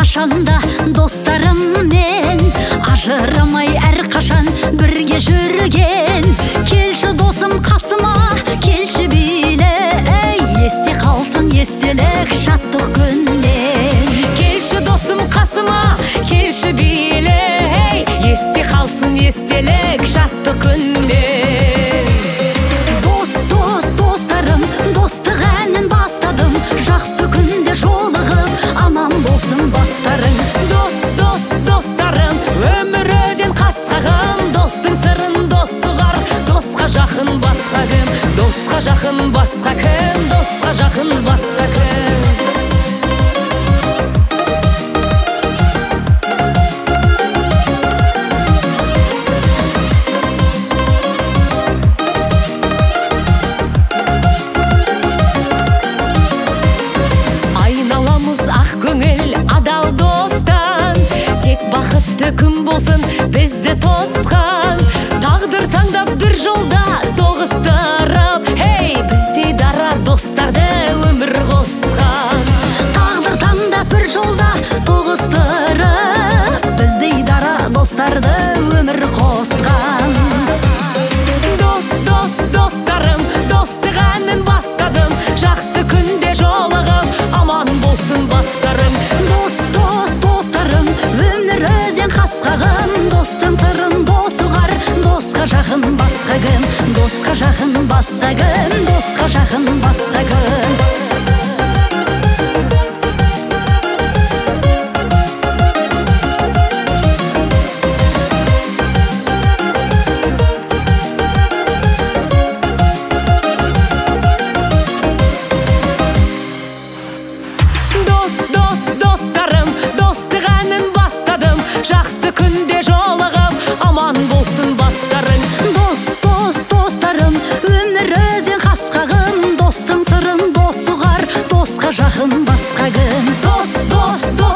қашанда достарыммен, ажырамай әрқашан бірге жүрген. Келші досым қасыма, келші биле, есте қалсын естелік шаттық күннен. Келші досым қасыма, келші биле, есте қалсын естелік шаттық күннен. Достарым, достық әнін бастадым, жақсы күнде жолығып, аман болсын бастарың. Достарым, өмір өзен қасқағым, достың сырын дос ұғар, досқа жақын басқа кім, досқа жақын басқа кім, досқа жақын басқа кім. Көңіл адал достан, тек бақытты күн болсын бізді тосқан. Тағдыр таңдап бір жолда тоғыстырып, біздей дара достарды өмір қосқан. Тағдыр таңдап бір жолда тоғыстырып, біздей дара достарды өмір қосқан. Достарым, достық әнін бастадым, жақсы күнде жолығып, аман болсын бастарым. Достарым, өмір өзен қасқағым, достың сырын дос ұғар, досқа жақын басқа кім, досқа жақын басқа кім, досқа жақын басқа кім. Достарым, достық әнін бастадым, жақсы күнде жолығып, аман болсын бастарың. Достарым, өмір өзен қасқағым, достың сырын дос ұғар, досқа жақын басқа кім.